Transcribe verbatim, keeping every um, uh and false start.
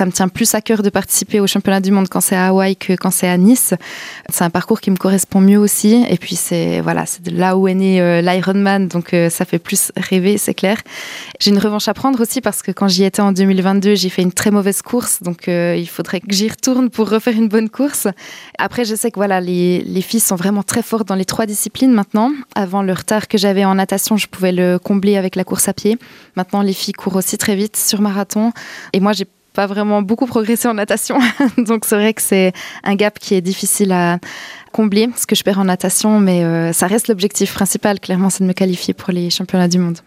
ça me tient plus à cœur de participer au championnat du monde quand c'est à Hawaï que quand c'est à Nice. C'est un parcours qui me correspond mieux aussi. Et puis, c'est, voilà, c'est de là où est né euh, l'Ironman, donc euh, ça fait plus rêver, c'est clair. J'ai une revanche à prendre aussi parce que quand j'y étais en deux mille vingt-deux, j'ai fait une très mauvaise course, donc euh, il faudrait que j'y retourne pour refaire une bonne course. Après, je sais que voilà, les, les filles sont vraiment très fortes dans les trois disciplines maintenant. Avant, le retard que j'avais en natation, je pouvais le combler avec la course à pied. Maintenant, les filles courent aussi très vite sur marathon. Et moi, j'ai pas vraiment beaucoup progressé en natation. Donc, c'est vrai que c'est un gap qui est difficile à combler, ce que je perds en natation. Mais euh, ça reste l'objectif principal, clairement, c'est de me qualifier pour les championnats du monde.